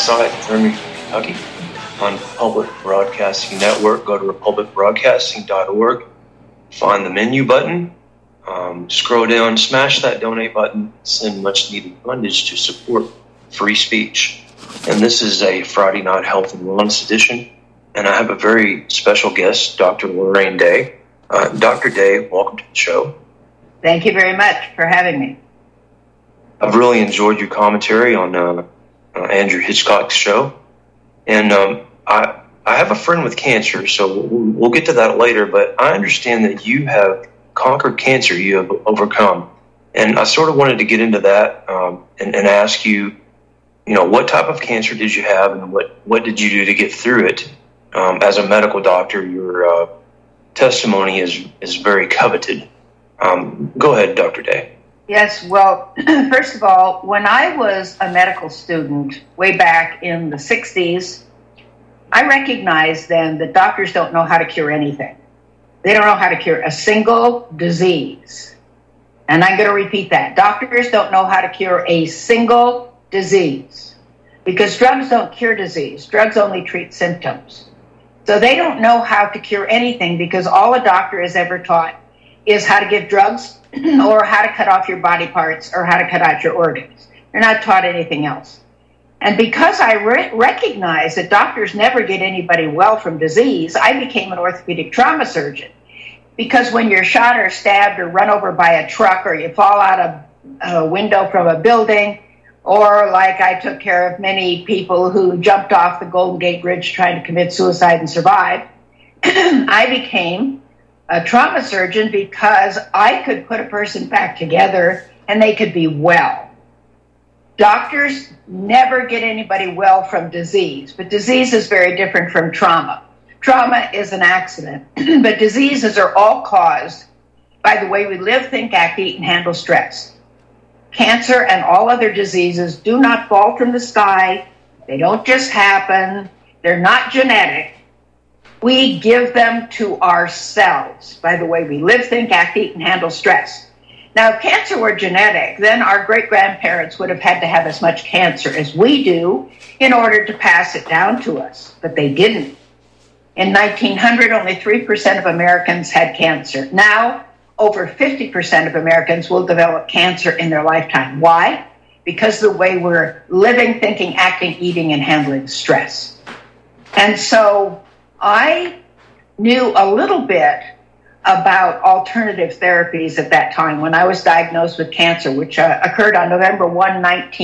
site in Birmingham, Kentucky, on Public Broadcasting Network. Go to republicbroadcasting.org, find the menu button, scroll down, smash that donate button, send much needed fundage to support free speech. And this is a Friday Night Health and Wellness edition, and I have a very special guest, Dr. Lorraine Day. Dr. Day, welcome to the show. Thank you very much for having me. I've really enjoyed your commentary on Andrew Hitchcock's show. And I have a friend with cancer, so we'll get to that later, but I understand that you have conquered cancer, you have overcome. And I sort of wanted to get into that and ask you, what type of cancer did you have and what did you do to get through it? As a medical doctor, your testimony is very coveted. Go ahead, Dr. Day. Yes, well, first of all, when I was a medical student way back in the 60s, I recognized then that doctors don't know how to cure anything. They don't know how to cure a single disease. And I'm going to repeat that. Doctors don't know how to cure a single disease because drugs don't cure disease. Drugs only treat symptoms. So they don't know how to cure anything because all a doctor has ever taught is how to give drugs or how to cut off your body parts or how to cut out your organs. They're not taught anything else. And because I recognize that doctors never get anybody well from disease, I became an orthopedic trauma surgeon. Because when you're shot or stabbed or run over by a truck or you fall out of a window from a building, or like I took care of many people who jumped off the Golden Gate Bridge trying to commit suicide and survived, I became a trauma surgeon because I could put a person back together and they could be well. Doctors never get anybody well from disease, but disease is very different from trauma. Trauma is an accident, but diseases are all caused by the way we live, think, act, eat, and handle stress. Cancer and all other diseases do not fall from the sky. They don't just happen. They're not genetic. We give them to ourselves by the way we live, think, act, eat, and handle stress. Now, if cancer were genetic, then our great-grandparents would have had to have as much cancer as we do in order to pass it down to us, but they didn't. In 1900, only 3% of Americans had cancer. Now, over 50% of Americans will develop cancer in their lifetime. Why? Because the way we're living, thinking, acting, eating, and handling stress. And so I knew a little bit about alternative therapies at that time when I was diagnosed with cancer, which occurred on November 1,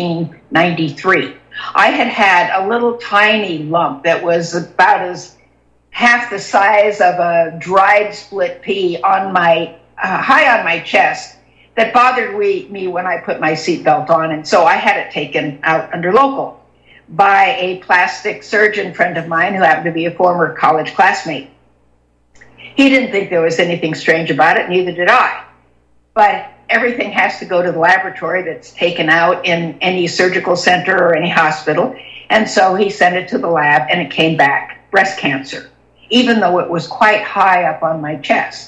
1993. I had a little tiny lump that was about as half the size of a dried split pea on my high on my chest that bothered me when I put my seatbelt on, and so I had it taken out under local by a plastic surgeon friend of mine who happened to be a former college classmate. He didn't think there was anything strange about it, neither did I. But everything has to go to the laboratory that's taken out in any surgical center or any hospital, and so he sent it to the lab, and it came back breast cancer, even though it was quite high up on my chest.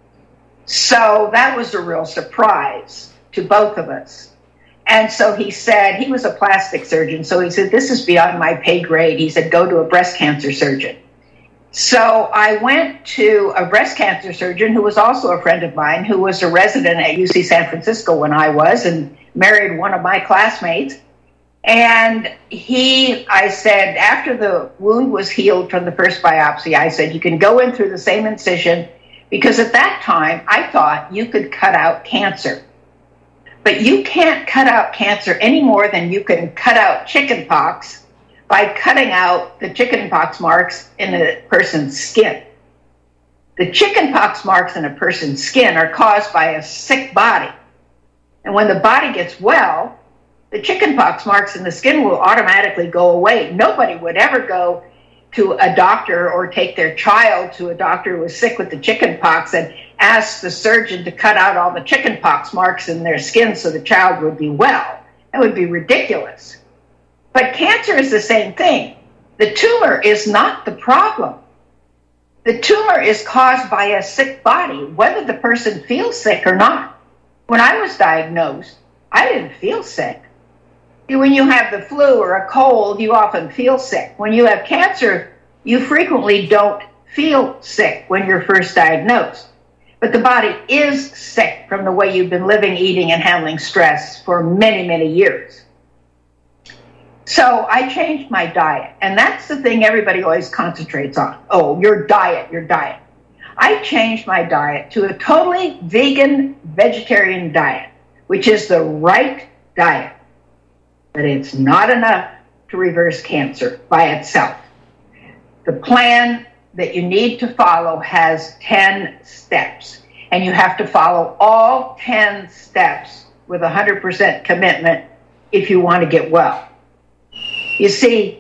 So that was a real surprise to both of us. And so he said, he was a plastic surgeon, so he said, this is beyond my pay grade. He said, go to a breast cancer surgeon. So I went to a breast cancer surgeon who was also a friend of mine, who was a resident at UC San Francisco when I was, and married one of my classmates. And I said, after the wound was healed from the first biopsy, I said, you can go in through the same incision, because at that time, I thought you could cut out cancer. But you can't cut out cancer any more than you can cut out chicken pox by cutting out the chicken pox marks in a person's skin. The chicken pox marks in a person's skin are caused by a sick body. And when the body gets well, the chicken pox marks in the skin will automatically go away. Nobody would ever go to a doctor or take their child to a doctor who was sick with the chicken pox and ask the surgeon to cut out all the chicken pox marks in their skin so the child would be well. That would be ridiculous. But cancer is the same thing. The tumor is not the problem. The tumor is caused by a sick body, whether the person feels sick or not. When I was diagnosed, I didn't feel sick. When you have the flu or a cold, you often feel sick. When you have cancer, you frequently don't feel sick when you're first diagnosed. But the body is sick from the way you've been living, eating, and handling stress for many, many years. So I changed my diet, and that's the thing everybody always concentrates on. Oh, your diet, your diet. I changed my diet to a totally vegan, vegetarian diet, which is the right diet. But it's not enough to reverse cancer by itself. The plan that you need to follow has 10 steps, and you have to follow all 10 steps with 100% commitment if you want to get well. You see,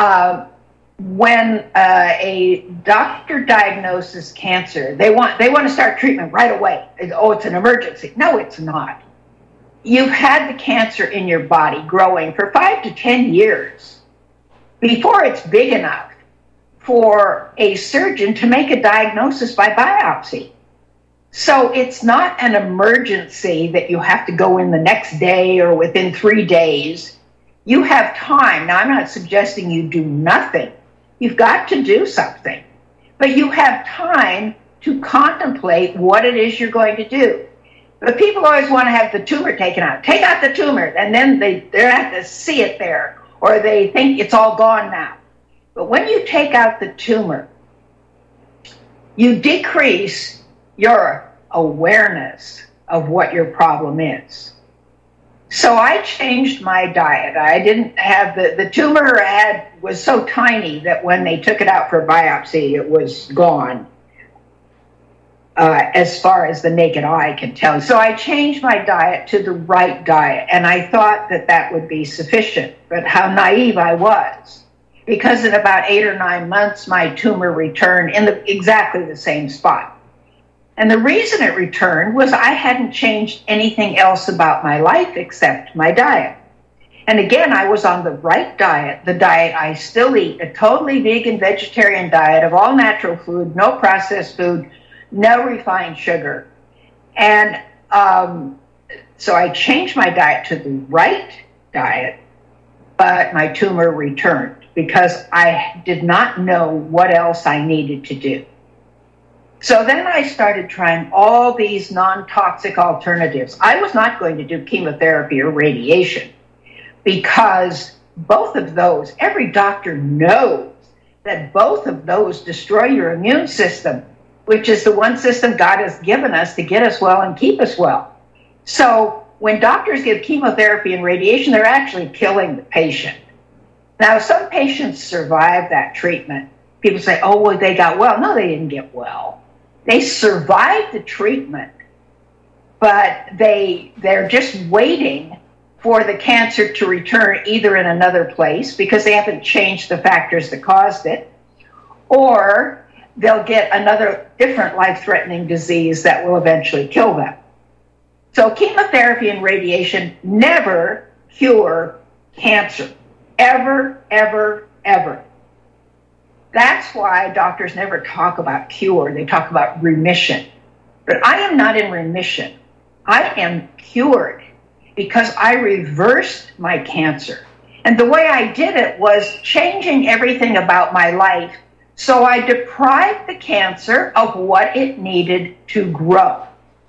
when a doctor diagnoses cancer, they want to start treatment right away. Oh, it's an emergency. No, it's not. You've had the cancer in your body growing for 5 to 10 years before it's big enough for a surgeon to make a diagnosis by biopsy. So it's not an emergency that you have to go in the next day or within 3 days. You have time. Now, I'm not suggesting you do nothing. You've got to do something. But you have time to contemplate what it is you're going to do. But people always want to have the tumor taken out. Take out the tumor, and then they have to see it there, or they think it's all gone now. But when you take out the tumor, you decrease your awareness of what your problem is. So I changed my diet. I didn't have the tumor was so tiny that when they took it out for biopsy, it was gone. As far as the naked eye can tell. So I changed my diet to the right diet, and I thought that would be sufficient. But how naive I was, because in about 8 or 9 months, my tumor returned in exactly the same spot. And the reason it returned was I hadn't changed anything else about my life except my diet. And again, I was on the right diet, the diet I still eat, a totally vegan, vegetarian diet of all natural food, no processed food, no refined sugar. And so I changed my diet to the right diet, but my tumor returned because I did not know what else I needed to do. So then I started trying all these non-toxic alternatives. I was not going to do chemotherapy or radiation because both of those, every doctor knows that both of those destroy your immune system, which is the one system God has given us to get us well and keep us well. So when doctors give chemotherapy and radiation, they're actually killing the patient. Now, some patients survive that treatment. People say, oh, well, they got well. No, they didn't get well. They survived the treatment, but they're just waiting for the cancer to return either in another place because they haven't changed the factors that caused it, or they'll get another different life-threatening disease that will eventually kill them. So chemotherapy and radiation never cure cancer. Ever, ever, ever. That's why doctors never talk about cure. They talk about remission. But I am not in remission. I am cured because I reversed my cancer. And the way I did it was changing everything about my life. So I deprived the cancer of what it needed to grow.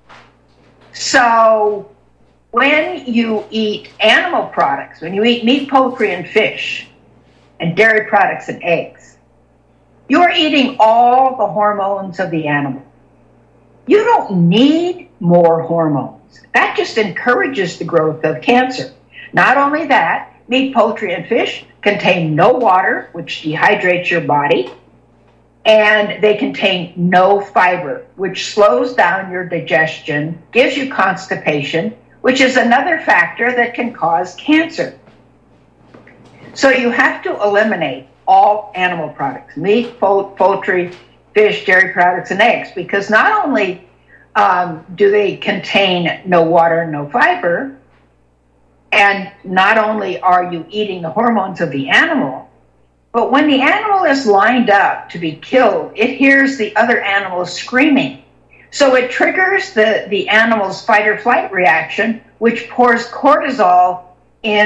So when you eat animal products, when you eat meat, poultry, and fish, and dairy products and eggs, you're eating all the hormones of the animal. You don't need more hormones. That just encourages the growth of cancer. Not only that, meat, poultry, and fish contain no water, which dehydrates your body, and they contain no fiber, which slows down your digestion, gives you constipation, which is another factor that can cause cancer. So you have to eliminate all animal products, meat, poultry, fish, dairy products, and eggs, because not only do they contain no water, no fiber, and not only are you eating the hormones of the animal, but when the animal is lined up to be killed, it hears the other animals screaming. So it triggers the animal's fight or flight reaction, which pours cortisol in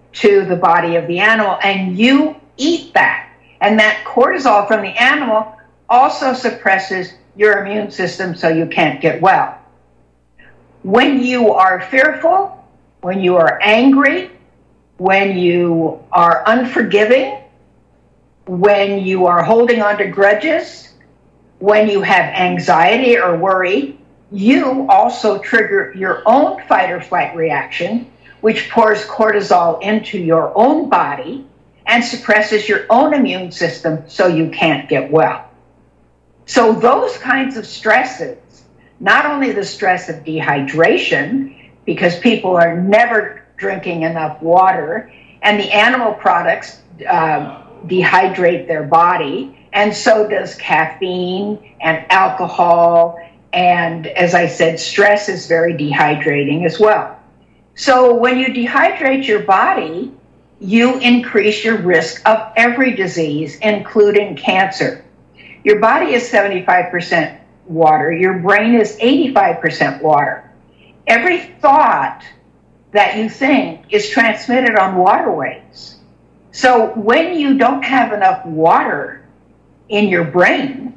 to the body of the animal, and you eat that. And that cortisol from the animal also suppresses your immune system so you can't get well. When you are fearful, when you are angry, when you are unforgiving, when you are holding on to grudges, when you have anxiety or worry, you also trigger your own fight or flight reaction, which pours cortisol into your own body and suppresses your own immune system so you can't get well. So those kinds of stresses, not only the stress of dehydration, because people are never drinking enough water, and the animal products dehydrate their body, and so does caffeine and alcohol, and as I said, stress is very dehydrating as well. So when you dehydrate your body, you increase your risk of every disease, including cancer. Your body is 75% water. Your brain is 85% water. Every thought that you think is transmitted on waterways. So when you don't have enough water in your brain,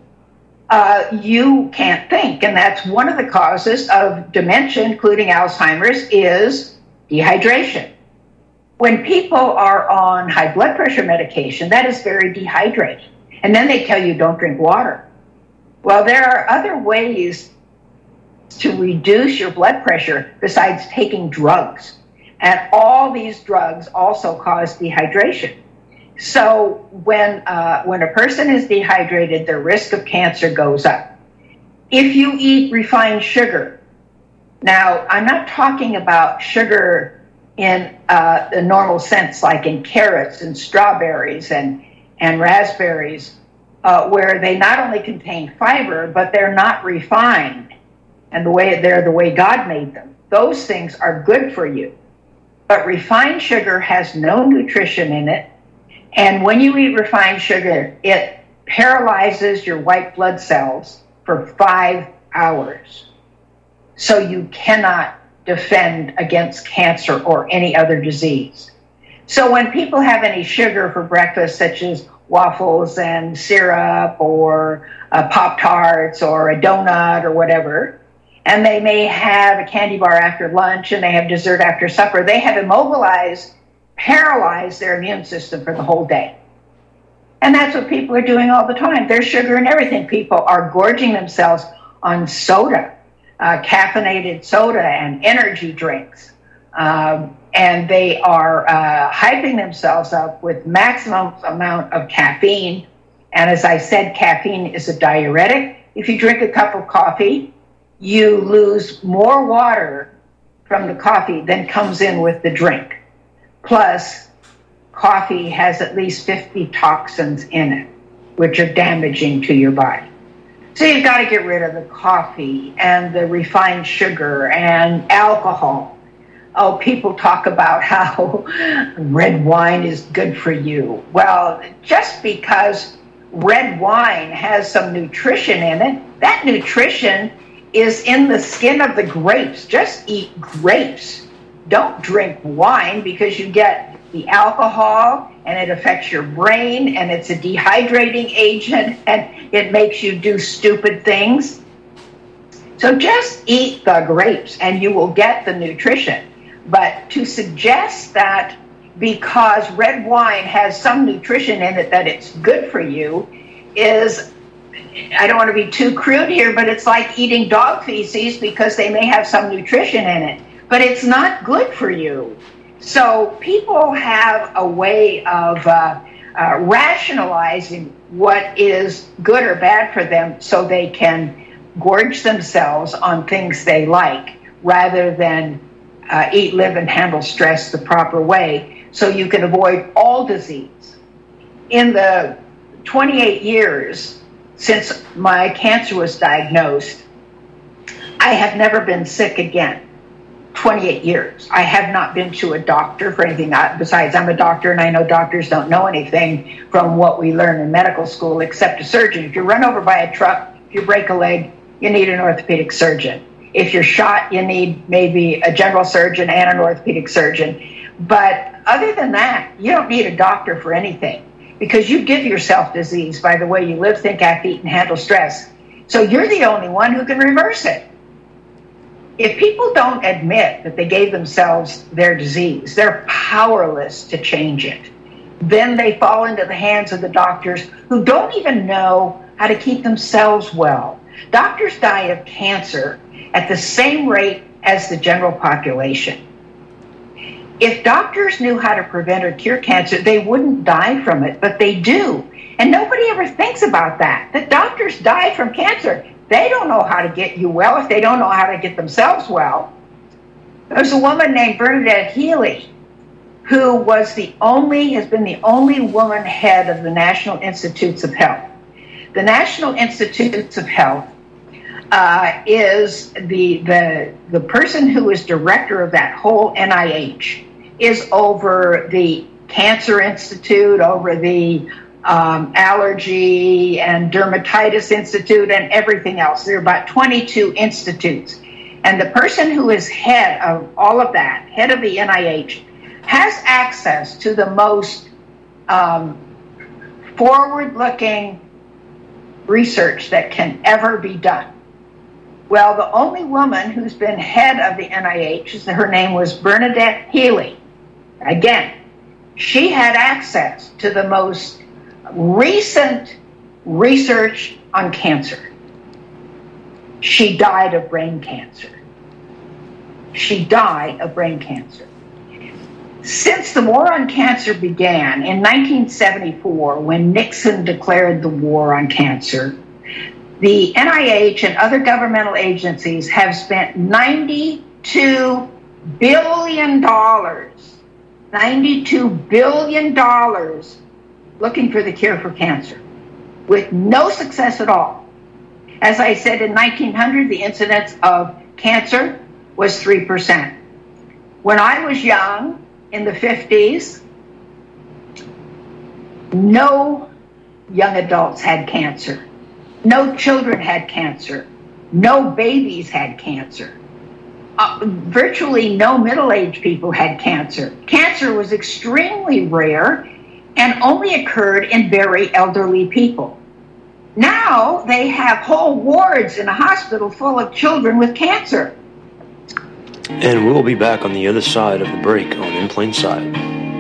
you can't think. And that's one of the causes of dementia, including Alzheimer's, is dehydration. When people are on high blood pressure medication, that is very dehydrating. And then they tell you don't drink water. Well, there are other ways to reduce your blood pressure besides taking drugs. And all these drugs also cause dehydration. So when a person is dehydrated, their risk of cancer goes up. If you eat refined sugar, now I'm not talking about sugar in the normal sense, like in carrots and strawberries and raspberries, where they not only contain fiber, but they're not refined, and they're the way God made them. Those things are good for you. But refined sugar has no nutrition in it, and when you eat refined sugar, it paralyzes your white blood cells for 5 hours. So you cannot defend against cancer or any other disease. So when people have any sugar for breakfast, such as waffles and syrup or Pop-Tarts or a donut or whatever, and they may have a candy bar after lunch and they have dessert after supper, they have paralyzed their immune system for the whole day. And that's what people are doing all the time. There's sugar in everything. People are gorging themselves on soda, caffeinated soda and energy drinks. And they are hyping themselves up with maximum amount of caffeine. And as I said, caffeine is a diuretic. If you drink a cup of coffee, you lose more water from the coffee than comes in with the drink. Plus, coffee has at least 50 toxins in it, which are damaging to your body. So you've got to get rid of the coffee and the refined sugar and alcohol. Oh, people talk about how red wine is good for you. Well, just because red wine has some nutrition in it, that nutrition is in the skin of the grapes. Just eat grapes. Don't drink wine because you get the alcohol and it affects your brain and it's a dehydrating agent and it makes you do stupid things. So just eat the grapes and you will get the nutrition. But to suggest that because red wine has some nutrition in it that it's good for you is, I don't want to be too crude here, but it's like eating dog feces because they may have some nutrition in it, but it's not good for you. So people have a way of rationalizing what is good or bad for them so they can gorge themselves on things they like rather than eat, live, and handle stress the proper way so you can avoid all disease. In the 28 years since my cancer was diagnosed, I have never been sick again. 28 years. I have not been to a doctor for anything. Besides, I'm a doctor, and I know doctors don't know anything from what we learn in medical school except a surgeon. If you're run over by a truck, if you break a leg, you need an orthopedic surgeon. If you're shot, you need maybe a general surgeon and an orthopedic surgeon. But other than that, you don't need a doctor for anything, because you give yourself disease by the way you live, think, act, eat, and handle stress. So you're the only one who can reverse it. If people don't admit that they gave themselves their disease, they're powerless to change it. Then they fall into the hands of the doctors who don't even know how to keep themselves well. Doctors die of cancer at the same rate as the general population. If doctors knew how to prevent or cure cancer, they wouldn't die from it, but they do. And nobody ever thinks about that. The doctors die from cancer. They don't know how to get you well if they don't know how to get themselves well. There's a woman named Bernadette Healy, who has been the only woman head of the National Institutes of Health. The National Institutes of Health is the person who is director of that whole NIH, is over the Cancer Institute, over the Allergy and Dermatitis Institute, and everything else. There are about 22 institutes. And the person who is head of all of that, head of the NIH, has access to the most forward-looking research that can ever be done. Well, the only woman who's been head of the NIH, her name was Bernadette Healy. Again, she had access to the most recent research on cancer. She died of brain cancer. Since the war on cancer began in 1974, when Nixon declared the war on cancer, the NIH and other governmental agencies have spent $92 billion looking for the cure for cancer, with no success at all. As I said, in 1900, the incidence of cancer was 3%. When I was young, in the 50s, no young adults had cancer. No children had cancer. No babies had cancer. Virtually no middle-aged people had cancer. Cancer was extremely rare and only occurred in very elderly people. Now they have whole wards in a hospital full of children with cancer. And we'll be back on the other side of the break on In Plain Sight.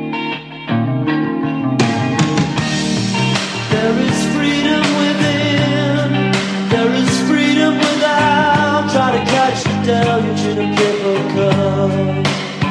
There is freedom within, there is freedom without. Try to catch the deluge in a paper cup.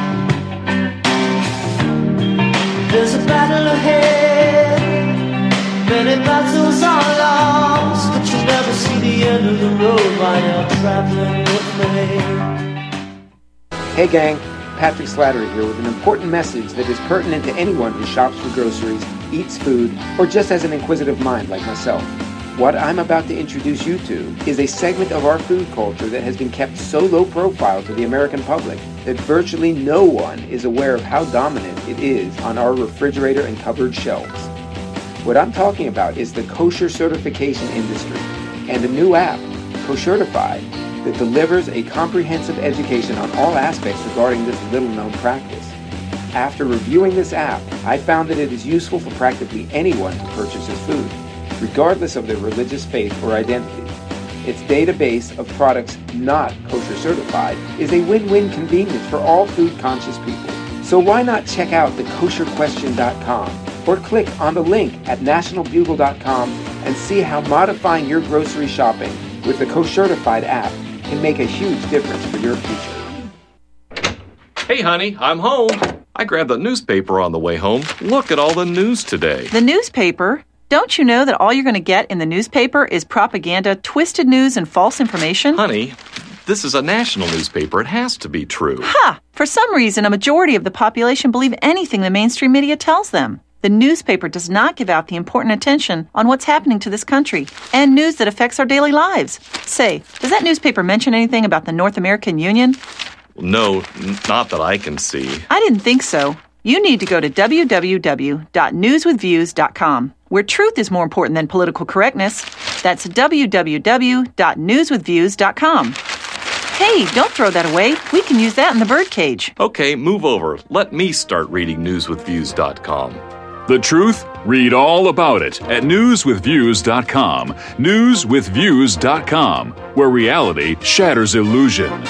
There's a battle ahead, many battles are lost, but you'll never see the end of the road while you're traveling with me. Hey gang, Patrick Slattery here with an important message that is pertinent to anyone who shops for groceries, eats food, or just has an inquisitive mind like myself. What I'm about to introduce you to is a segment of our food culture that has been kept so low profile to the American public that virtually no one is aware of how dominant it is on our refrigerator and cupboard shelves. What I'm talking about is the kosher certification industry and a new app, Koshertified, that delivers a comprehensive education on all aspects regarding this little-known practice. After reviewing this app, I found that it is useful for practically anyone who purchases food, regardless of their religious faith or identity. Its database of products not kosher certified is a win-win convenience for all food-conscious people. So why not check out thekosherquestion.com or click on the link at nationalbugle.com and see how modifying your grocery shopping with the Koshertified app can make a huge difference for your future. Hey, honey, I'm home. I grabbed the newspaper on the way home. Look at all the news today. The newspaper? Don't you know that all you're going to get in the newspaper is propaganda, twisted news, and false information? Honey, this is a national newspaper. It has to be true. Ha! For some reason, a majority of the population believe anything the mainstream media tells them. The newspaper does not give out the important attention on what's happening to this country and news that affects our daily lives. Say, does that newspaper mention anything about the North American Union? No, not that I can see. I didn't think so. You need to go to www.newswithviews.com, where truth is more important than political correctness. That's www.newswithviews.com. Hey, Hey, don't throw that away. We can use that in the birdcage. Okay, move over. Let me start reading newswithviews.com. The truth? Read all about it at newswithviews.com. Newswithviews.com, where reality shatters illusion.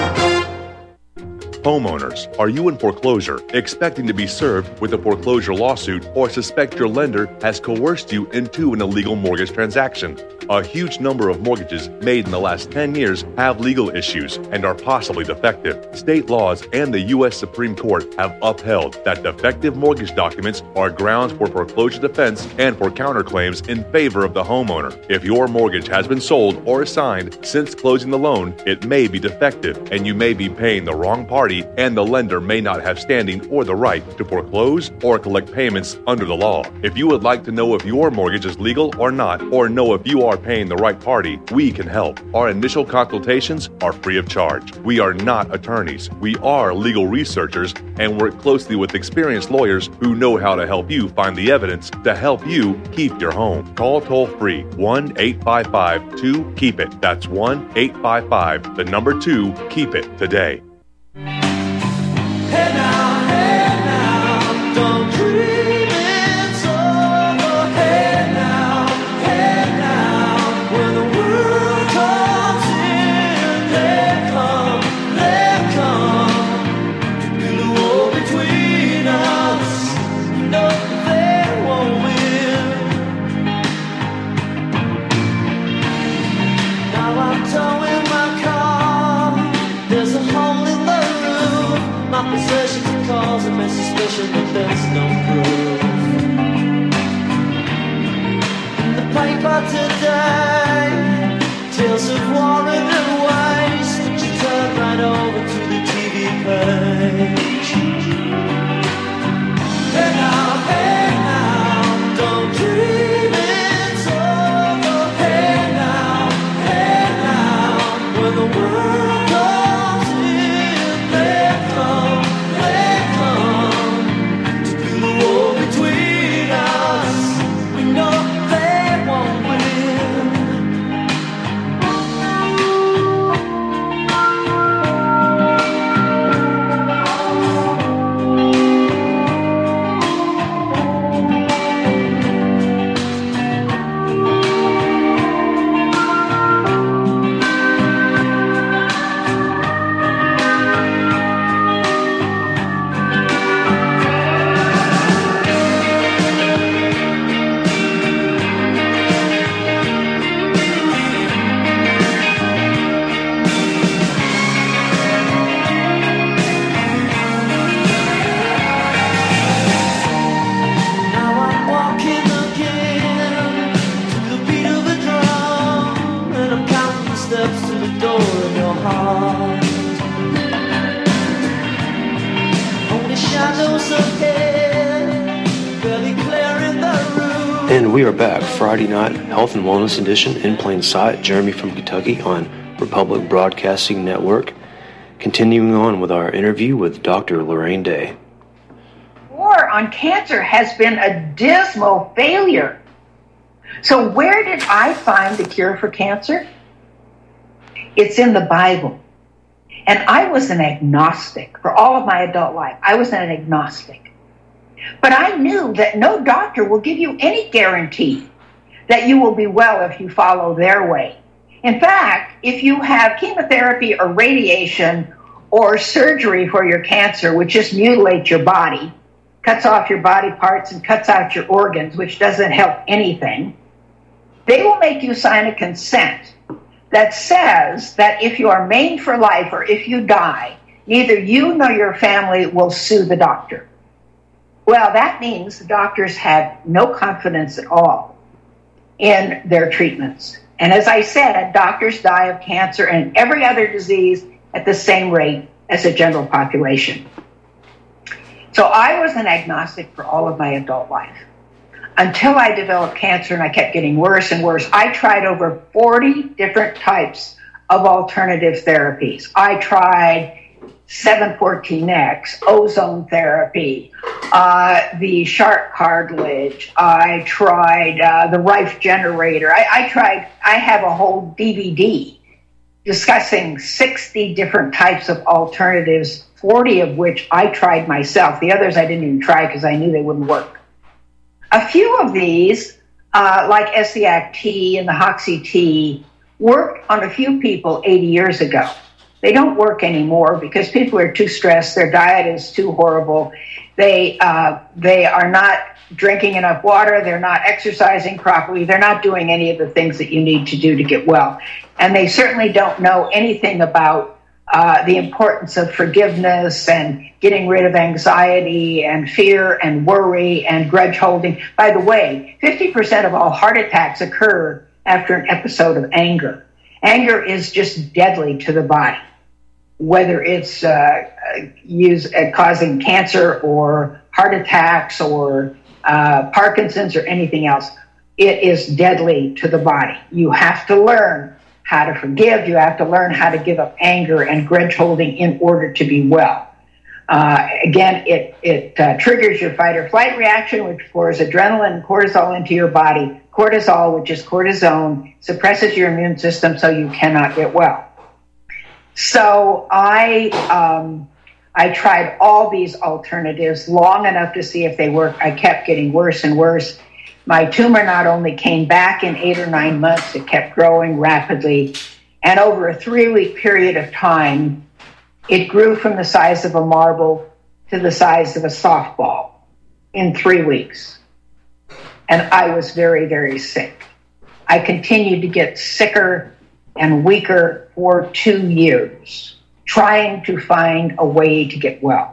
Homeowners, are you in foreclosure, expecting to be served with a foreclosure lawsuit, or suspect your lender has coerced you into an illegal mortgage transaction? A huge number of mortgages made in the last 10 years have legal issues and are possibly defective. State laws and the U.S. Supreme Court have upheld that defective mortgage documents are grounds for foreclosure defense and for counterclaims in favor of the homeowner. If your mortgage has been sold or assigned since closing the loan, it may be defective and you may be paying the wrong party, and the lender may not have standing or the right to foreclose or collect payments under the law. If you would like to know if your mortgage is legal or not, or know if you are paying the right party, we can help. Our initial consultations are free of charge. We are not attorneys. We are legal researchers and work closely with experienced lawyers who know how to help you find the evidence to help you keep your home. Call toll-free 1-855-2-KEEP-IT. That's 1-855-2-KEEP-IT today. Hey now, don't dream it's over. Hey now, when the world comes in, they come to build a wall between us. No, they won't win. Now I'm towing my car. There's a hole in the roof. My possessions are causing me suspicion, but there's no proof. In the paper today, tales of war and waste, but you turn right over to the TV page. Hey now, don't dream it's over. Hey now, when the world comes in, they come to build a wall between us. We know they won't win. Now I'm walking again to the beat of a drum, and I'm counting the steps to the door of your heart. Only shadows ahead, barely clearing the room. And we are back, Friday night, Health and Wellness Edition, in plain sight. Jeremy from Kentucky on Republic Broadcasting Network. Continuing on with our interview with Dr. Lorraine Day. War on cancer has been a dismal failure. So where did I find the cure for cancer? It's in the Bible. And I was an agnostic for all of my adult life. I was an agnostic. But I knew that no doctor will give you any guarantee that you will be well if you follow their way. In fact, if you have chemotherapy or radiation or surgery for your cancer, which just mutilates your body, cuts off your body parts and cuts out your organs, which doesn't help anything, they will make you sign a consent that says that if you are maimed for life or if you die, neither you nor your family will sue the doctor. Well, that means the doctors have no confidence at all in their treatments. And as I said, doctors die of cancer and every other disease at the same rate as the general population. So I was an agnostic for all of my adult life until I developed cancer and I kept getting worse and worse. I tried over 40 different types of alternative therapies. I tried 714X, ozone therapy, the shark cartilage. I tried the Rife generator. I have a whole DVD discussing 60 different types of alternatives, 40 of which I tried myself. The others I didn't even try because I knew they wouldn't work. A few of these, like Essiac tea and the Hoxie tea, worked on a few people 80 years ago. They don't work anymore because people are too stressed. Their diet is too horrible. They are not drinking enough water. They're not exercising properly. They're not doing any of the things that you need to do to get well. And they certainly don't know anything about the importance of forgiveness and getting rid of anxiety and fear and worry and grudge holding. By the way, 50% of all heart attacks occur after an episode of anger. Anger is just deadly to the body, whether it's causing cancer or heart attacks or Parkinson's or anything else. It is deadly to the body. You have to learn how to forgive. You have to learn how to give up anger and grudge holding in order to be well. Again, it triggers your fight or flight reaction, which pours adrenaline and cortisol into your body. Cortisol, which is cortisone, suppresses your immune system so you cannot get well. So I tried all these alternatives long enough to see if they work. I kept getting worse and worse. My tumor not only came back in 8 or 9 months, it kept growing rapidly. And over a 3-week period of time, it grew from the size of a marble to the size of a softball in 3 weeks. And I was very, very sick. I continued to get sicker and weaker for 2 years, trying to find a way to get well.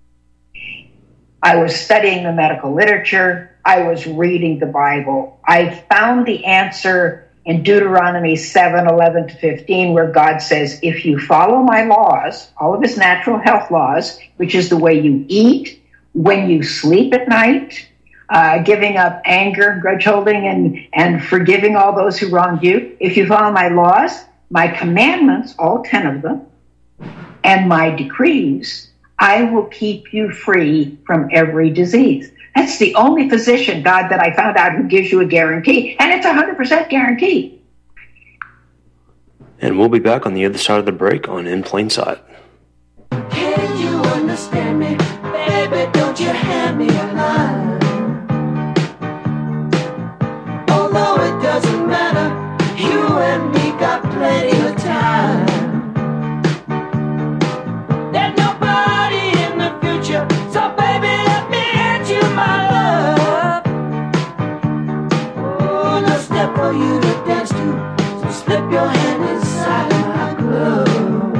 I was studying the medical literature. I was reading the Bible. I found the answer in Deuteronomy 7:11-15, where God says, if you follow my laws, all of his natural health laws, which is the way you eat, when you sleep at night, giving up anger, grudge holding, and forgiving all those who wronged you. If you follow my laws, my commandments, all 10 of them, and my decrees, I will keep you free from every disease. That's the only physician, God, that I found out who gives you a guarantee, and it's 100% guaranteed. And we'll be back on the other side of the break on In Plain Sight. Can you understand me? Baby, don't you hand me a line. Although it doesn't matter, you and me got plenty of time. There's nobody in the future, so baby, let me hand you my love. Oh, no step for you to dance to, so slip your hand inside my glove.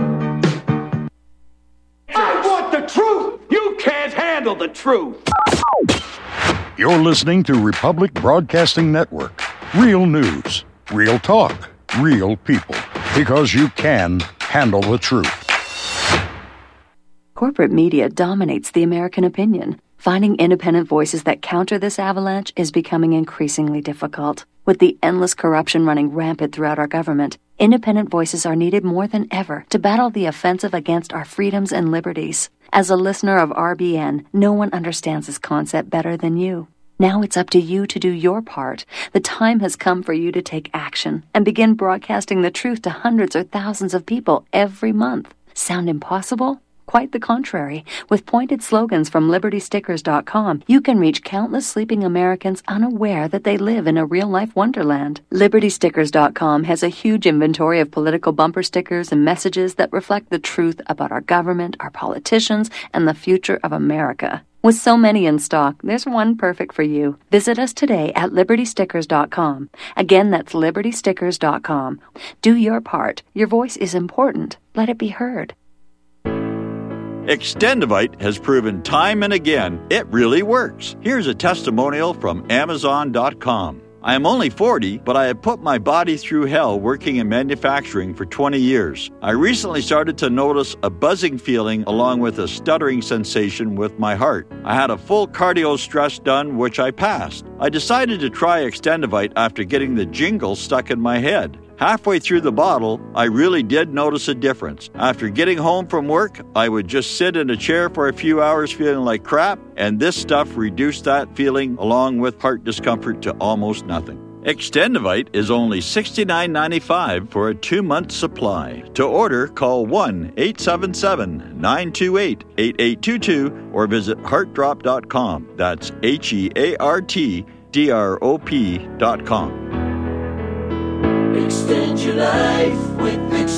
I want the truth! You can't handle the truth! You're listening to Republic Broadcasting Network. Real news, real talk, real people. Because you can handle the truth. Corporate media dominates the American opinion. Finding independent voices that counter this avalanche is becoming increasingly difficult. With the endless corruption running rampant throughout our government, independent voices are needed more than ever to battle the offensive against our freedoms and liberties. As a listener of RBN, no one understands this concept better than you. Now it's up to you to do your part. The time has come for you to take action and begin broadcasting the truth to hundreds or thousands of people every month. Sound impossible? Quite the contrary. With pointed slogans from LibertyStickers.com, you can reach countless sleeping Americans unaware that they live in a real-life wonderland. LibertyStickers.com has a huge inventory of political bumper stickers and messages that reflect the truth about our government, our politicians, and the future of America. With so many in stock, there's one perfect for you. Visit us today at LibertyStickers.com. Again, that's LibertyStickers.com. Do your part. Your voice is important. Let it be heard. Extendivite has proven time and again it really works. Here's a testimonial from Amazon.com. I am only 40, but I have put my body through hell working in manufacturing for 20 years. I recently started to notice a buzzing feeling along with a stuttering sensation with my heart. I had a full cardio stress done, which I passed. I decided to try Extendivite after getting the jingle stuck in my head. Halfway through the bottle, I really did notice a difference. After getting home from work, I would just sit in a chair for a few hours feeling like crap, and this stuff reduced that feeling along with heart discomfort to almost nothing. Extendivite is only $69.95 for a 2-month supply. To order, call 1-877-928-8822 or visit heartdrop.com. That's HEARTDROP.com. Extend your life with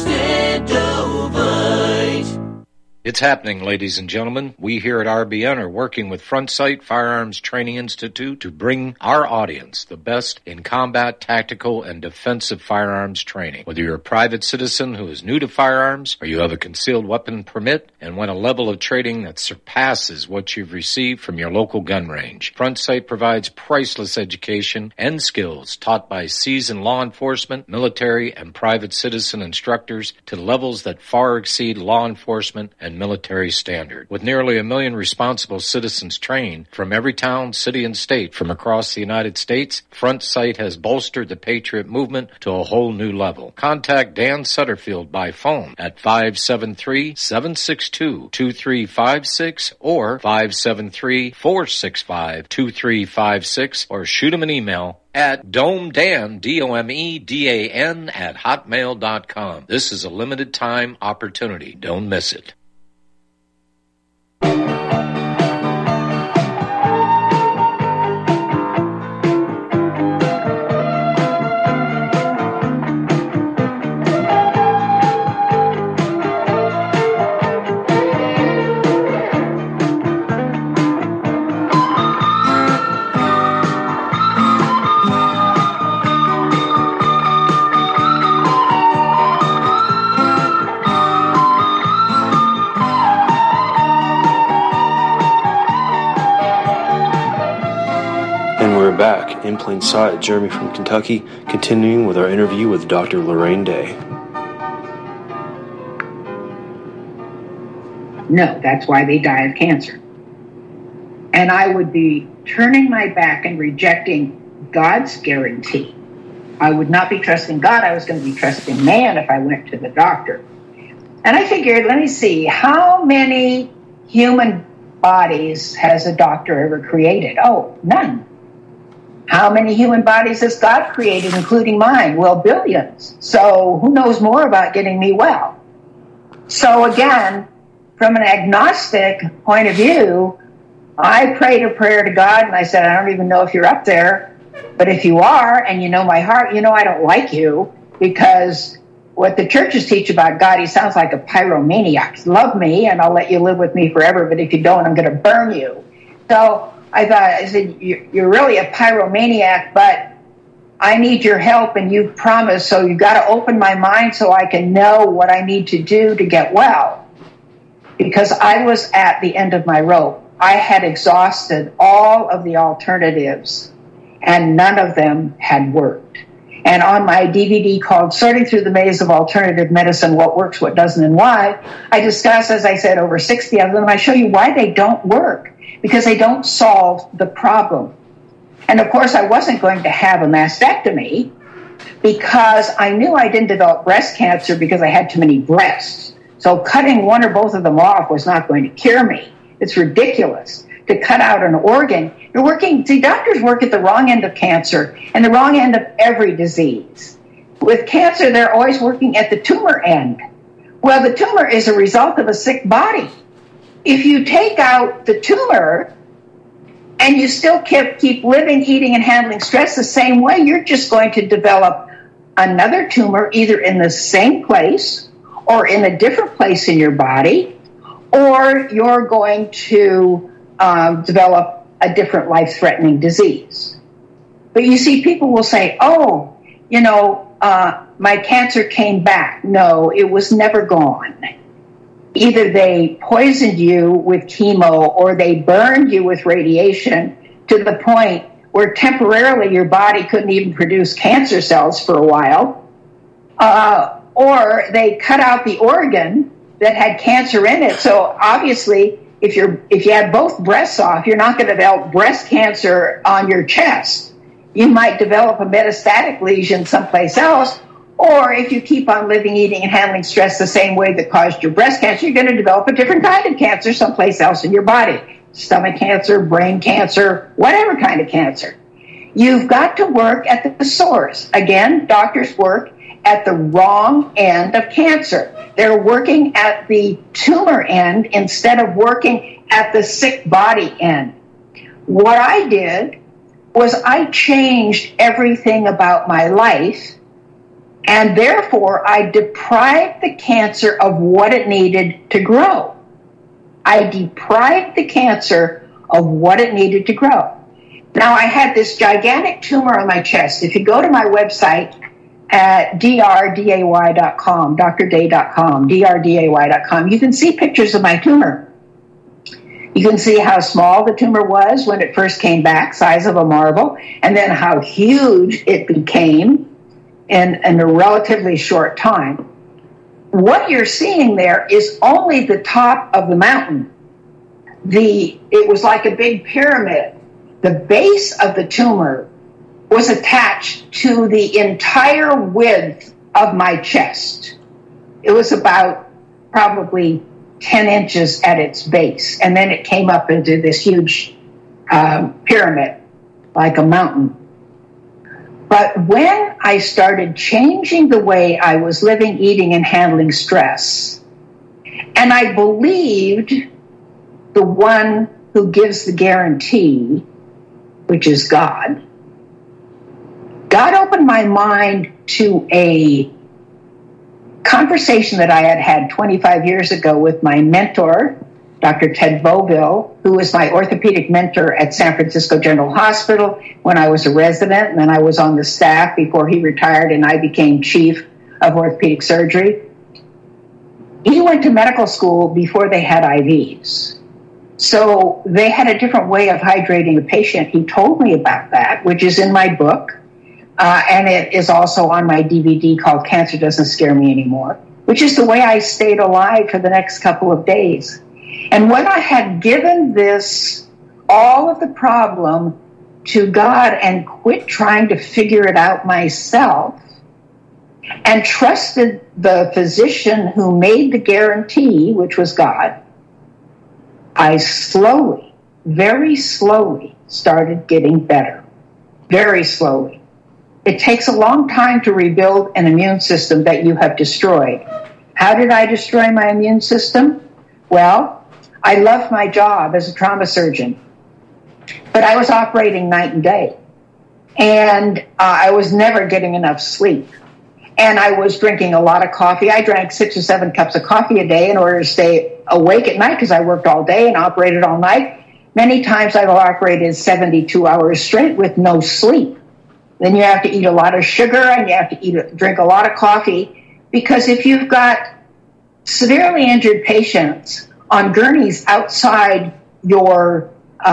Extendovite. It's happening, ladies and gentlemen. We here at RBN are working with Front Sight Firearms Training Institute to bring our audience the best in combat, tactical, and defensive firearms training. Whether you're a private citizen who is new to firearms, or you have a concealed weapon permit and want a level of training that surpasses what you've received from your local gun range, Front Sight provides priceless education and skills taught by seasoned law enforcement, military, and private citizen instructors to levels that far exceed law enforcement and military standard. With nearly 1 million responsible citizens trained from every town, city, and state from across the United States, Front Sight has bolstered the Patriot movement to a whole new level. Contact Dan Sutterfield by phone at 573-762-2356 or 573-465-2356 or shoot him an email at domedan, DOMEDAN, at hotmail.com. This is a limited time opportunity. Don't miss it. Back in plain sight, Jeremy from Kentucky, continuing with our interview with Dr. Lorraine Day. No, that's why they die of cancer. And I would be turning my back and rejecting God's guarantee. I would not be trusting God. I was going to be trusting man if I went to the doctor. And I figured, let me see, how many human bodies has a doctor ever created? Oh, none. How many human bodies has God created, including mine? Well, billions. So who knows more about getting me well? So again, from an agnostic point of view, I prayed a prayer to God and I said, I don't even know if you're up there, but if you are and you know my heart, you know I don't like you, because what the churches teach about God, he sounds like a pyromaniac. Love me and I'll let you live with me forever, but if you don't, I'm going to burn you. So I said, you're really a pyromaniac, but I need your help and you've promised, so you've got to open my mind so I can know what I need to do to get well. Because I was at the end of my rope. I had exhausted all of the alternatives and none of them had worked. And on my DVD called Sorting Through the Maze of Alternative Medicine, What Works, What Doesn't, and Why, I discuss, as I said, over 60 of them. I show you why they don't work. Because they don't solve the problem. And of course, I wasn't going to have a mastectomy because I knew I didn't develop breast cancer because I had too many breasts. So cutting one or both of them off was not going to cure me. It's ridiculous to cut out an organ. Doctors work at the wrong end of cancer and the wrong end of every disease. With cancer, they're always working at the tumor end. Well, the tumor is a result of a sick body. If you take out the tumor and you still keep living, eating, and handling stress the same way, you're just going to develop another tumor either in the same place or in a different place in your body, or you're going to develop a different life-threatening disease. But you see, people will say, oh, my cancer came back. No, it was never gone. Either they poisoned you with chemo or they burned you with radiation to the point where temporarily your body couldn't even produce cancer cells for a while, or they cut out the organ that had cancer in it. So obviously, if you had both breasts off, you're not going to develop breast cancer on your chest. You might develop a metastatic lesion someplace else. Or if you keep on living, eating, and handling stress the same way that caused your breast cancer, you're going to develop a different kind of cancer someplace else in your body. Stomach cancer, brain cancer, whatever kind of cancer. You've got to work at the source. Again, doctors work at the wrong end of cancer. They're working at the tumor end instead of working at the sick body end. What I did was I changed everything about my life, and therefore I deprived the cancer of what it needed to grow. I deprived the cancer of what it needed to grow. Now, I had this gigantic tumor on my chest. If you go to my website at drday.com, drday.com, drday.com, you can see pictures of my tumor. You can see how small the tumor was when it first came back, size of a marble, and then how huge it became in a relatively short time. What you're seeing there is only the top of the mountain. It was like a big pyramid. The base of the tumor was attached to the entire width of my chest. It was about probably 10 inches at its base, and then it came up into this huge pyramid, like a mountain. But when I started changing the way I was living, eating, and handling stress, and I believed the one who gives the guarantee, which is God, God opened my mind to a conversation that I had had 25 years ago with my mentor, Dr. Ted Beauville, who was my orthopedic mentor at San Francisco General Hospital when I was a resident, and then I was on the staff before he retired and I became chief of orthopedic surgery. He went to medical school before they had IVs. So they had a different way of hydrating a patient. He told me about that, which is in my book, and it is also on my DVD called Cancer Doesn't Scare Me Anymore, which is the way I stayed alive for the next couple of days. And when I had given all of the problem to God and quit trying to figure it out myself and trusted the physician who made the guarantee, which was God, I slowly, very slowly started getting better. Very slowly. It takes a long time to rebuild an immune system that you have destroyed. How did I destroy my immune system? Well, I loved my job as a trauma surgeon, but I was operating night and day, and I was never getting enough sleep, and I was drinking a lot of coffee. I drank 6 or 7 cups of coffee a day in order to stay awake at night because I worked all day and operated all night. Many times I've operated 72 hours straight with no sleep. Then you have to eat a lot of sugar and you have to drink a lot of coffee, because if you've got severely injured patients on gurneys outside your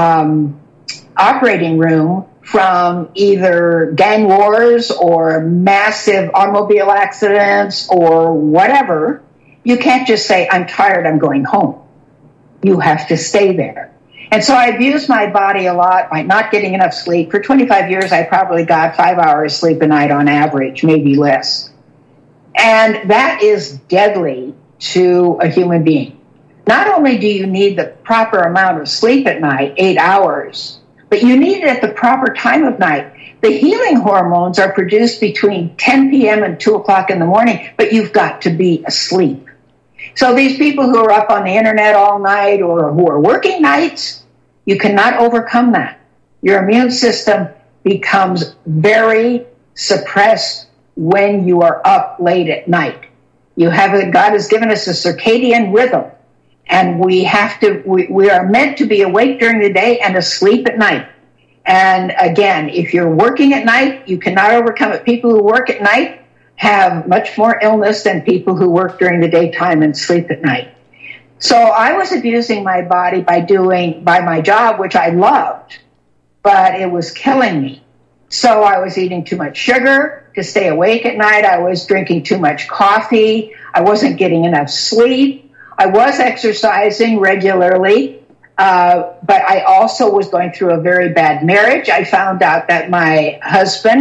operating room from either gang wars or massive automobile accidents or whatever, you can't just say, I'm tired, I'm going home. You have to stay there. And so I abused my body a lot by not getting enough sleep. For 25 years, I probably got 5 hours sleep a night on average, maybe less. And that is deadly to a human being. Not only do you need the proper amount of sleep at night, 8 hours, but you need it at the proper time of night. The healing hormones are produced between 10 p.m. and 2 o'clock in the morning, but you've got to be asleep. So these people who are up on the internet all night or who are working nights, you cannot overcome that. Your immune system becomes very suppressed when you are up late at night. God has given us a circadian rhythm, and we are meant to be awake during the day and asleep at night. And again, if you're working at night, you cannot overcome it. People who work at night have much more illness than people who work during the daytime and sleep at night. So I was abusing my body by my job, which I loved, but it was killing me. So I was eating too much sugar to stay awake at night. I was drinking too much coffee. I wasn't getting enough sleep. I was exercising regularly, but I also was going through a very bad marriage. I found out that my husband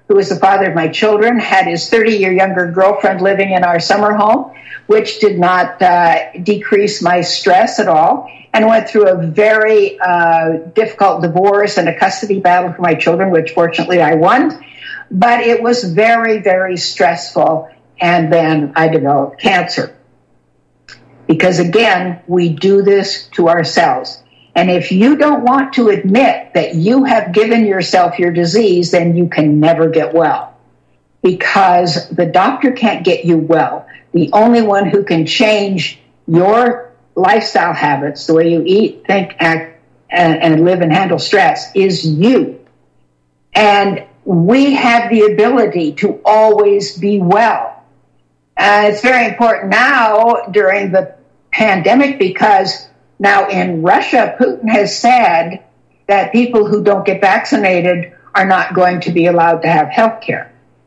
who was the father of my children, had his 30-year younger girlfriend living in our summer home, which did not decrease my stress at all, and went through a very difficult divorce and a custody battle for my children, which fortunately I won. But it was very, very stressful, and then I developed cancer. Because again, we do this to ourselves. And if you don't want to admit that you have given yourself your disease, then you can never get well. Because the doctor can't get you well. The only one who can change your lifestyle habits, the way you eat, think, act, and live and handle stress, is you. And we have the ability to always be well. It's very important now during the pandemic because now in Russia, Putin has said that people who don't get vaccinated are not going to be allowed to have health care.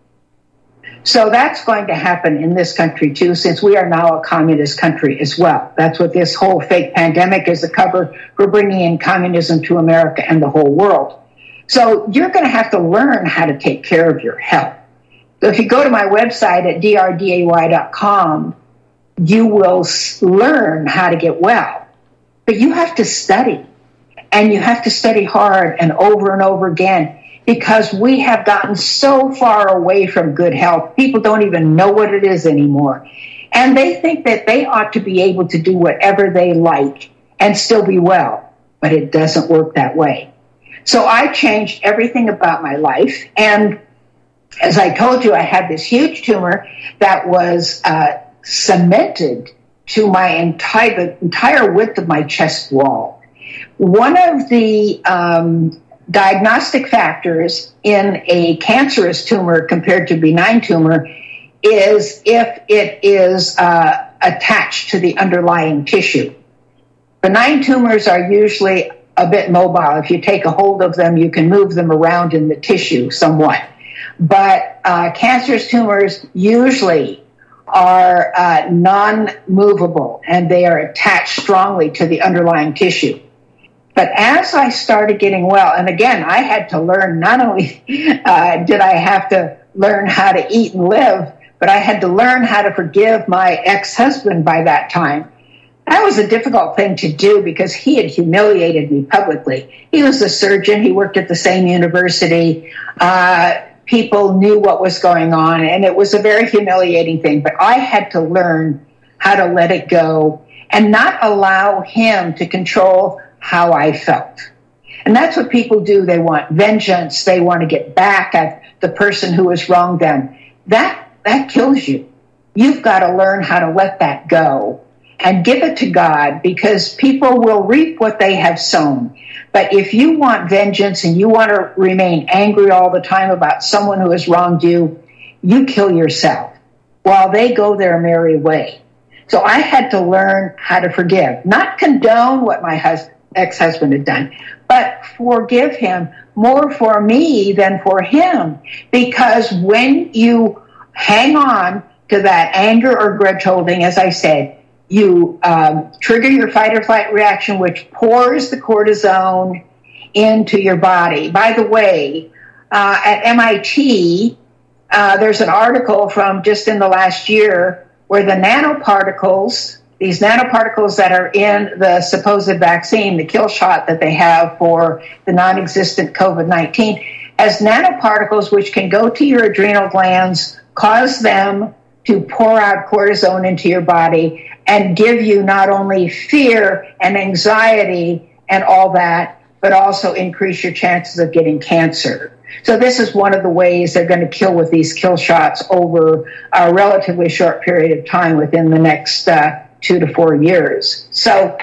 So that's going to happen in this country too, since we are now a communist country as well. That's what this whole fake pandemic is, a cover for bringing in communism to America and the whole world. So you're going to have to learn how to take care of your health. So if you go to my website at drday.com, you will learn how to get well. But you have to study, and you have to study hard and over again, because we have gotten so far away from good health. People don't even know what it is anymore. And they think that they ought to be able to do whatever they like and still be well. But it doesn't work that way. So I changed everything about my life. And as I told you, I had this huge tumor that was cemented to my entire width of my chest wall. One of the diagnostic factors in a cancerous tumor compared to benign tumor is if it is attached to the underlying tissue. Benign tumors are usually a bit mobile. If you take a hold of them, you can move them around in the tissue somewhat. But cancerous tumors usually are non-movable, and they are attached strongly to the underlying tissue. But as I started getting well, and again, I had to learn, not only did I have to learn how to eat and live, but I had to learn how to forgive my ex-husband by that time. That was a difficult thing to do because he had humiliated me publicly. He was a surgeon. He worked at the same university. People knew what was going on, and it was a very humiliating thing. But I had to learn how to let it go and not allow him to control how I felt. And that's what people do. They want vengeance. They want to get back at the person who has wronged them. That kills you. You've got to learn how to let that go and give it to God, because people will reap what they have sown. But if you want vengeance and you want to remain angry all the time about someone who has wronged you, you kill yourself while they go their merry way. So I had to learn how to forgive, not condone what my ex-husband had done, but forgive him, more for me than for him. Because when you hang on to that anger or grudge holding, as I said, you trigger your fight or flight reaction, which pours the cortisone into your body. By the way, at MIT, there's an article from just in the last year where the nanoparticles, these nanoparticles that are in the supposed vaccine, the kill shot that they have for the non-existent COVID-19, as nanoparticles which can go to your adrenal glands, cause them to pour out cortisone into your body and give you not only fear and anxiety and all that, but also increase your chances of getting cancer. So this is one of the ways they're going to kill with these kill shots over a relatively short period of time within the next 2 to 4 years. So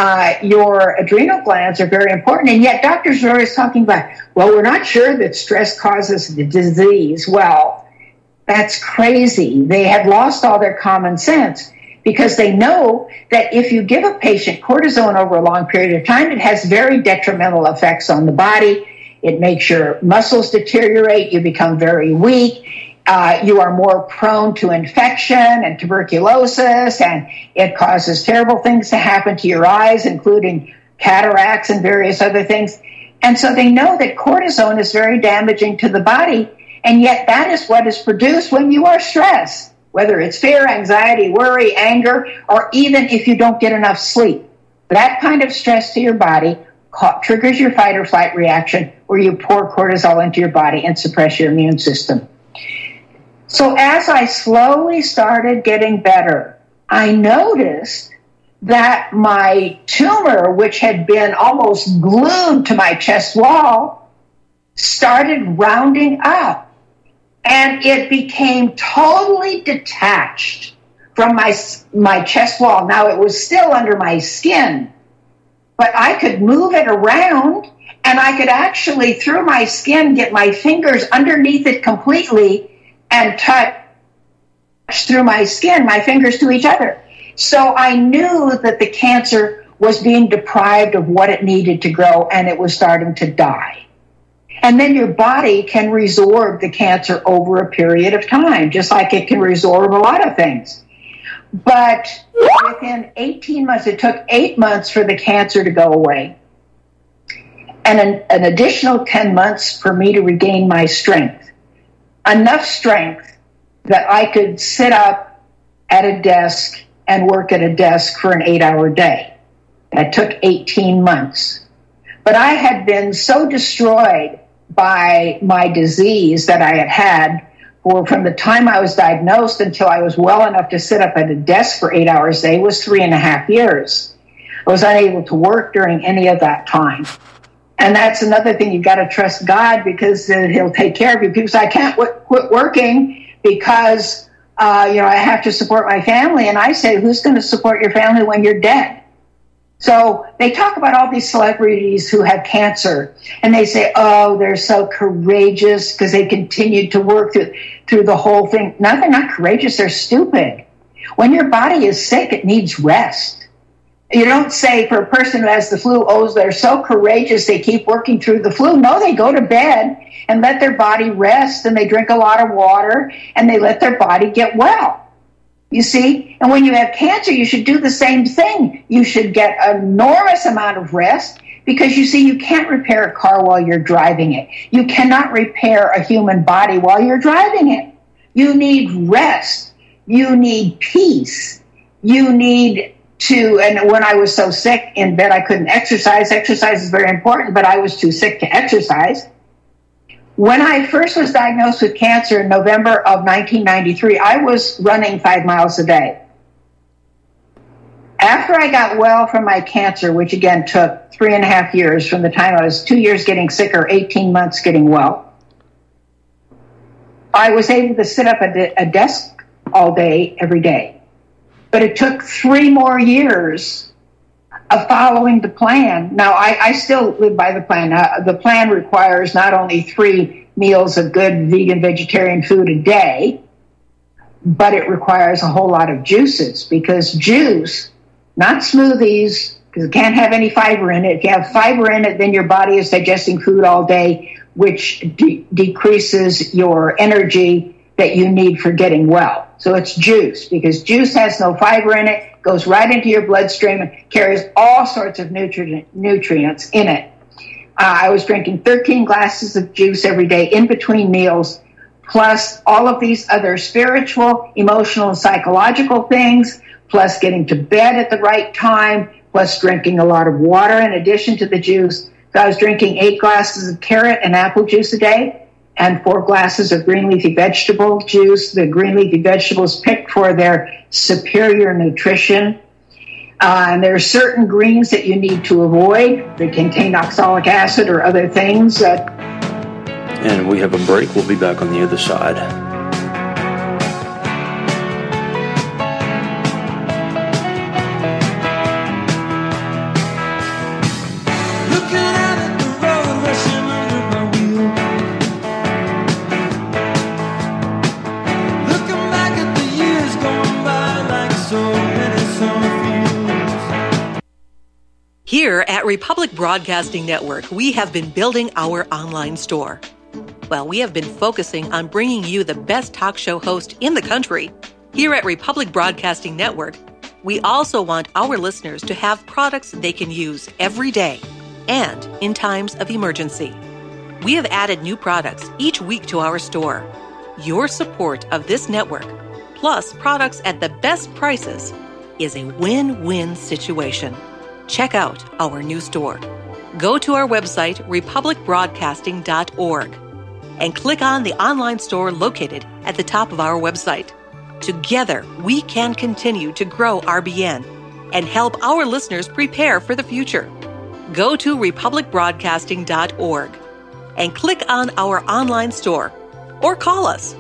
your adrenal glands are very important, and yet doctors are always talking about, well, we're not sure that stress causes the disease. Well, that's crazy. They have lost all their common sense, because they know that if you give a patient cortisone over a long period of time, it has very detrimental effects on the body. It makes your muscles deteriorate. You become very weak. You are more prone to infection and tuberculosis, and it causes terrible things to happen to your eyes, including cataracts and various other things. And so they know that cortisone is very damaging to the body, And yet that is what is produced when you are stressed, whether it's fear, anxiety, worry, anger, or even if you don't get enough sleep. That kind of stress to your body triggers your fight or flight reaction, where you pour cortisol into your body and suppress your immune system. So as I slowly started getting better, I noticed that my tumor, which had been almost glued to my chest wall, started rounding up. And it became totally detached from my chest wall. Now, it was still under my skin, but I could move it around, and I could actually, through my skin, get my fingers underneath it completely and touch through my skin, my fingers to each other. So I knew that the cancer was being deprived of what it needed to grow, and it was starting to die. And then your body can resorb the cancer over a period of time, just like it can resorb a lot of things. But within 18 months, it took 8 months for the cancer to go away, and an additional 10 months for me to regain my strength. Enough strength that I could sit up at a desk and work at a desk for an 8-hour day. That took 18 months. But I had been so destroyed by my disease that I had had from the time I was diagnosed until I was well enough to sit up at a desk for 8 hours a day was 3.5 years. I was unable to work during any of that time. And that's another thing. You've got to trust God, because he'll take care of you. People say, I can't quit working because I have to support my family. And I say, who's going to support your family when you're dead? So they talk about all these celebrities who have cancer, and they say, oh, they're so courageous because they continued to work through the whole thing. No, they're not courageous. They're stupid. When your body is sick, it needs rest. You don't say for a person who has the flu, oh, they're so courageous, they keep working through the flu. No, they go to bed and let their body rest, and they drink a lot of water, and they let their body get well. You see? And when you have cancer, you should do the same thing. You should get an enormous amount of rest, because, you see, you can't repair a car while you're driving it. You cannot repair a human body while you're driving it. You need rest. You need peace. You need and when I was so sick in bed, I couldn't exercise. Exercise is very important, but I was too sick to exercise. When I first was diagnosed with cancer in November of 1993, I was running 5 miles a day. After I got well from my cancer, which again took 3.5 years from the time I was 2 years getting sicker, 18 months getting well, I was able to sit up at a desk all day, every day. But it took 3 more years of following the plan. Now, I still live by the plan. The plan requires not only 3 meals of good vegan, vegetarian food a day, but it requires a whole lot of juices, because juice, not smoothies, because it can't have any fiber in it. If you have fiber in it, then your body is digesting food all day, which decreases your energy that you need for getting well. So it's juice, because juice has no fiber in it, goes right into your bloodstream, and carries all sorts of nutrients in it. I was drinking 13 glasses of juice every day in between meals, plus all of these other spiritual, emotional, and psychological things, plus getting to bed at the right time, plus drinking a lot of water in addition to the juice. So I was drinking 8 glasses of carrot and apple juice a day, and 4 glasses of green leafy vegetable juice. The green leafy vegetables picked for their superior nutrition. And there are certain greens that you need to avoid. They contain oxalic acid or other things. And we have a break. We'll be back on the other side. Here at Republic Broadcasting Network, we have been building our online store. Well, we have been focusing on bringing you the best talk show host in the country. Here at Republic Broadcasting Network, we also want our listeners to have products they can use every day and in times of emergency. We have added new products each week to our store. Your support of this network, plus products at the best prices, is a win-win situation. Check out our new store. Go to our website, republicbroadcasting.org, and click on the online store located at the top of our website. Together, we can continue to grow RBN and help our listeners prepare for the future. Go to republicbroadcasting.org and click on our online store or call us.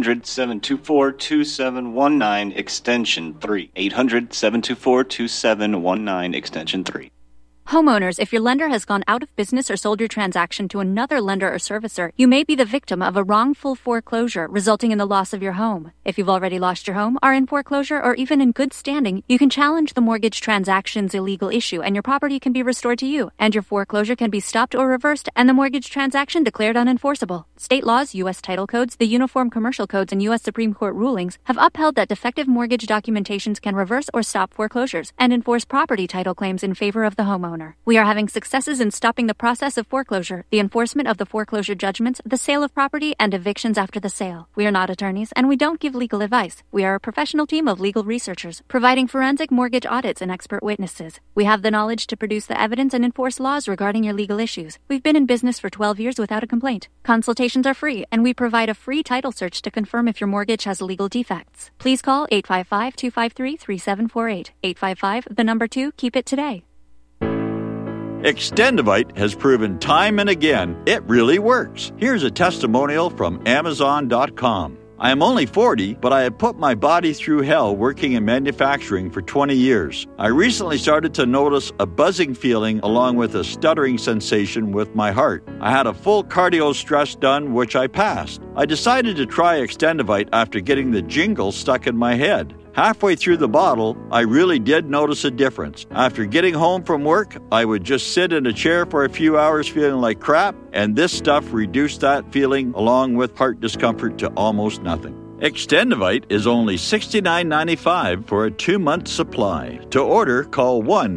800-724-2719, extension 3. 800-724-2719, extension 3. Homeowners, if your lender has gone out of business or sold your transaction to another lender or servicer, you may be the victim of a wrongful foreclosure resulting in the loss of your home. If you've already lost your home, are in foreclosure, or even in good standing, you can challenge the mortgage transaction's illegal issue and your property can be restored to you, and your foreclosure can be stopped or reversed and the mortgage transaction declared unenforceable. State laws, U.S. title codes, the Uniform Commercial Codes, and U.S. Supreme Court rulings have upheld that defective mortgage documentations can reverse or stop foreclosures and enforce property title claims in favor of the homeowner. We are having successes in stopping the process of foreclosure, the enforcement of the foreclosure judgments, the sale of property, and evictions after the sale. We are not attorneys, and we don't give legal advice. We are a professional team of legal researchers, providing forensic mortgage audits and expert witnesses. We have the knowledge to produce the evidence and enforce laws regarding your legal issues. We've been in business for 12 years without a complaint. Consultations are free, and we provide a free title search to confirm if your mortgage has legal defects. Please call 855-253-3748. 855, 2, keep it today. Extendivite has proven time and again it really works. Here's a testimonial from Amazon.com. I am only 40, but I have put my body through hell working in manufacturing for 20 years. I recently started to notice a buzzing feeling along with a stuttering sensation with my heart. I had a full cardio stress done, which I passed. I decided to try Extendivite after getting the jingle stuck in my head. Halfway through the bottle, I really did notice a difference. After getting home from work, I would just sit in a chair for a few hours feeling like crap, and this stuff reduced that feeling along with heart discomfort to almost nothing. Extendivite is only $69.95 for a 2-month supply. To order, call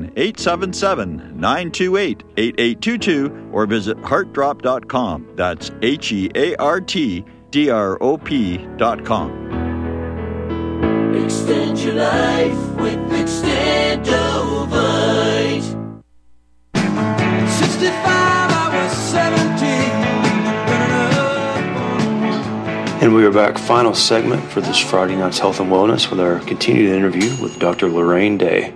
1-877-928-8822 or visit heartdrop.com. That's HEARTDROP.com. Extend your life with Extendovite. 65, I was 17. And we are back, final segment for this Friday night's Health and Wellness with our continued interview with Dr. Lorraine Day.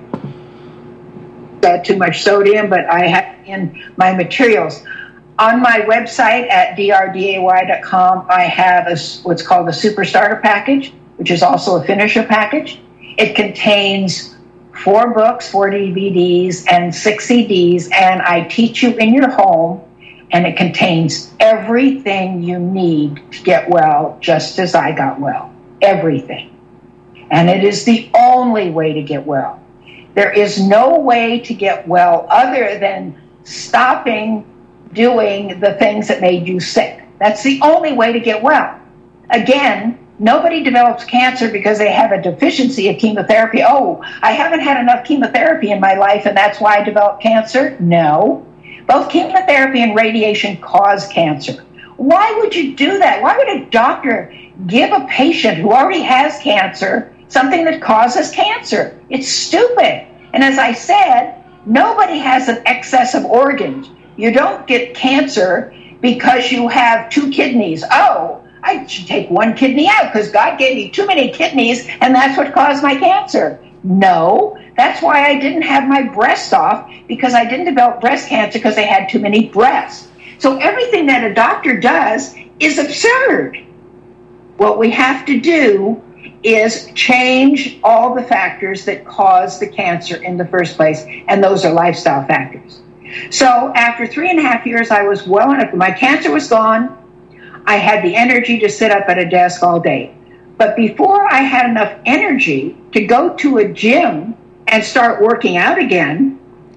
Too much sodium, but I have in my materials. On my website at drday.com, I have what's called a Super Starter Package, which is also a finisher package. It contains 4 books, 4 DVDs, and 6 CDs, and I teach you in your home, and it contains everything you need to get well, just as I got well. Everything. And it is the only way to get well. There is no way to get well other than stopping doing the things that made you sick. That's the only way to get well. Again, nobody develops cancer because they have a deficiency of chemotherapy. Oh, I haven't had enough chemotherapy in my life and that's why I developed cancer. No. Both chemotherapy and radiation cause cancer. Why would you do that? Why would a doctor give a patient who already has cancer something that causes cancer? It's stupid. And as I said, nobody has an excess of organs. You don't get cancer because you have 2 kidneys. Oh, I should take 1 kidney out because God gave me too many kidneys and that's what caused my cancer. No, that's why I didn't have my breast off, because I didn't develop breast cancer because I had too many breasts. So everything that a doctor does is absurd. What we have to do is change all the factors that cause the cancer in the first place, and those are lifestyle factors. So after 3.5 years, I was well enough. My cancer was gone. I had the energy to sit up at a desk all day. But before I had enough energy to go to a gym and start working out again,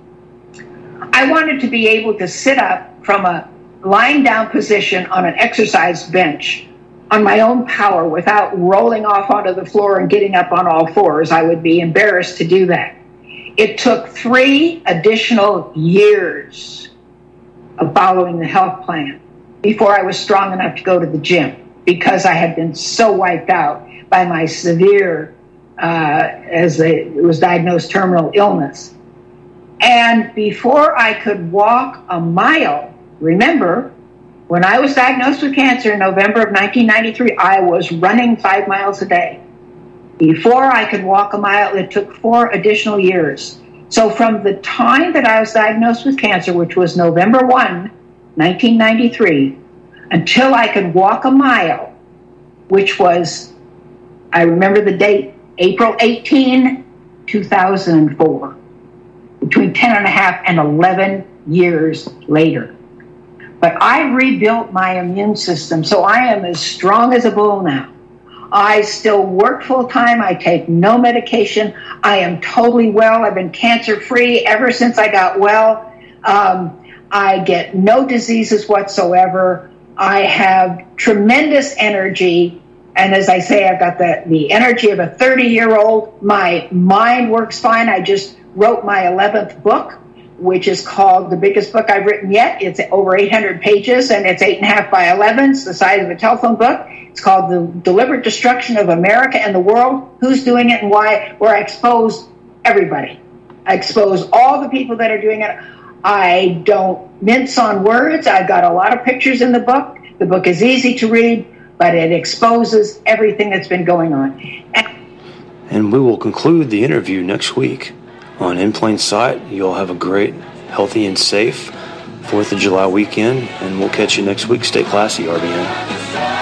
I wanted to be able to sit up from a lying down position on an exercise bench on my own power without rolling off onto the floor and getting up on all fours. I would be embarrassed to do that. It took 3 additional years of following the health plan before I was strong enough to go to the gym, because I had been so wiped out by my severe, it was diagnosed terminal illness. And before I could walk a mile, remember, when I was diagnosed with cancer in November of 1993, I was running 5 miles a day. Before I could walk a mile, it took 4 additional years. So from the time that I was diagnosed with cancer, which was November 1, 1993, until I could walk a mile, which was, I remember the date, April 18, 2004, between 10 and a half and 11 years later. But I rebuilt my immune system, so I am as strong as a bull now. I still work full time. I take no medication. I am totally well. I've been cancer free ever since I got well. I get no diseases whatsoever. I have tremendous energy. And as I say, I've got the energy of a 30-year-old. My mind works fine. I just wrote my 11th book, which is called the biggest book I've written yet. It's over 800 pages, and it's 8.5 by 11. It's the size of a telephone book. It's called The Deliberate Destruction of America and the World, Who's Doing It and Why, where I expose everybody. I expose all the people that are doing it. I don't mince on words. I've got a lot of pictures in the book. The book is easy to read, but it exposes everything that's been going on. And we will conclude the interview next week on In Plain Sight. You'll have a great, healthy, and safe 4th of July weekend, and we'll catch you next week. Stay classy, RBN.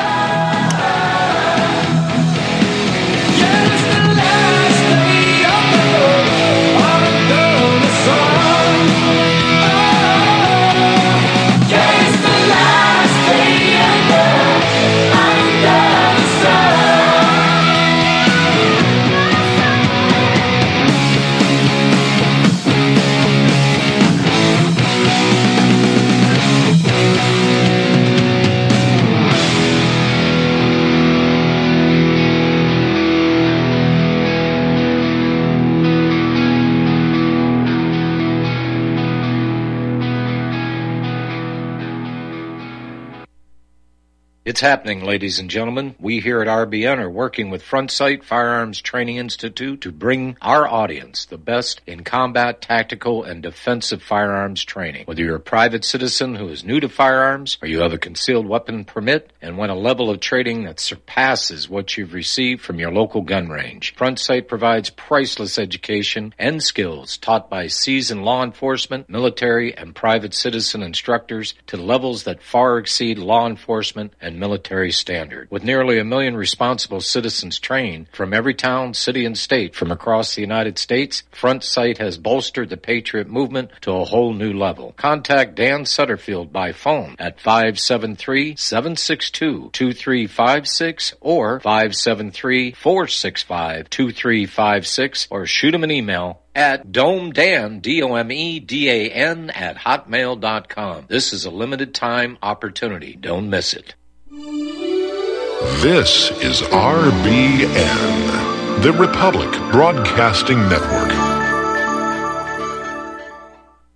It's happening, ladies and gentlemen. We here at RBN are working with Front Sight Firearms Training Institute to bring our audience the best in combat, tactical, and defensive firearms training. Whether you're a private citizen who is new to firearms, or you have a concealed weapon permit and want a level of training that surpasses what you've received from your local gun range, Front Sight provides priceless education and skills taught by seasoned law enforcement, military, and private citizen instructors to levels that far exceed law enforcement and military standard. With nearly 1 million responsible citizens trained from every town, city, and state from across the United States, Front Sight has bolstered the Patriot movement to a whole new level. Contact Dan Sutterfield by phone at 573-762-2356 or 573-465-2356 or shoot him an email at domedan, DOMEDAN, at hotmail.com. This is a limited time opportunity. Don't miss it. This is RBN, the Republic Broadcasting Network.